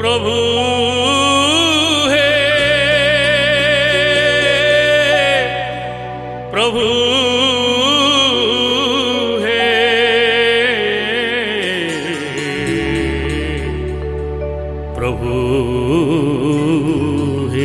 प्रभु हे प्रभु हे प्रभु हे।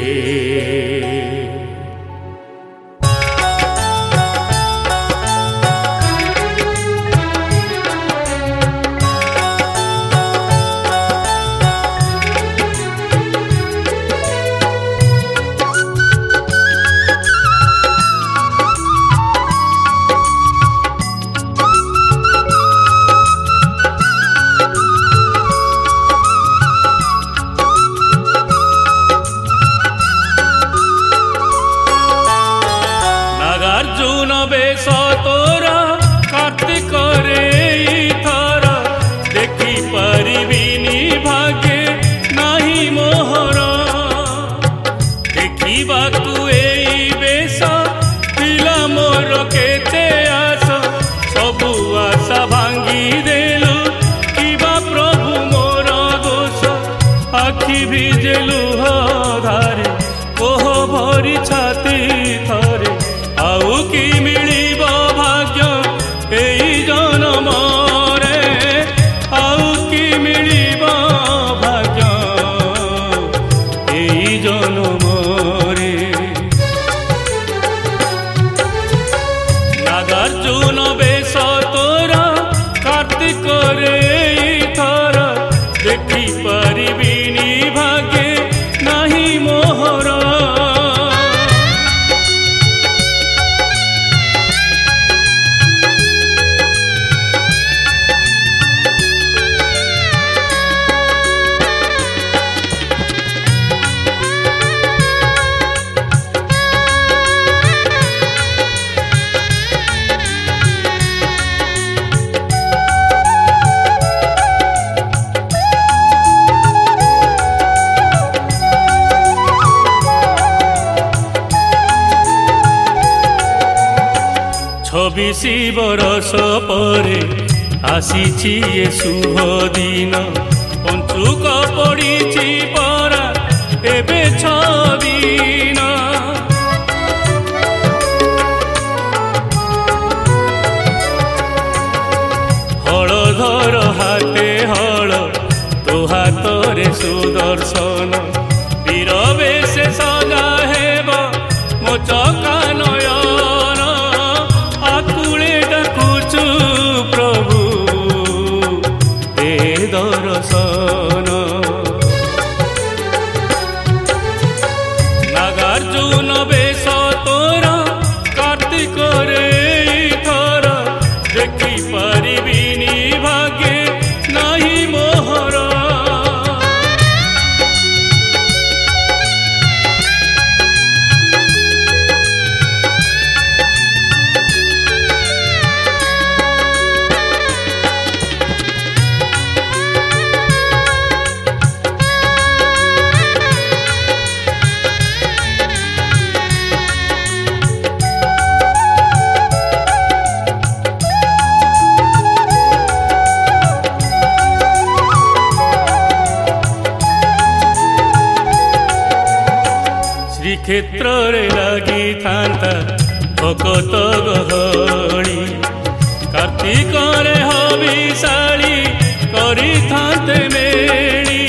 नागार्जुन बेश तोरा कार्तिक रे थर देखी पारिबिनी भाग्ये नाही मोहर देखा तू एई बेश पिला मोर केते आस सबु आशा भांगी देलु किबा प्रभु मोर दोष आखि भिजेलु धारे कोह भरी छाती थरे आउ कि मिलिब भाग्य एई जन्म रे आउ कि मिलिब भाग्य एई जन्म रे। नागार्जुन बेश तोरा कार्तिक रे थर देखी पारिबिनी भाग्ये नाही मोहर छबिशी बरस परे आसीछि ए शुभ दिन पंचुक पड़िछि परा एबे 6 दिन हलधर हाथे हल तो हाथरे सुदर्शन वीर बेश सजा हेब मो चका नयन आकुले डाकुचु प्रभु दे दर्शन। नागार्जुन बेश तोरा कार्तिक रे थर देखी पारिबिनी भाग्ये नाही मोहर श्रीक्षेत्र रे लगी थांता भगत गहली कार्तिक रे हविशाली करी थांते मेली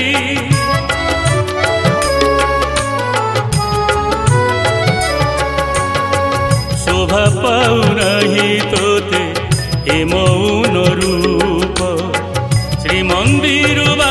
शोभा पाऊ नहीं तोते ए मौन रूप श्री मंदिर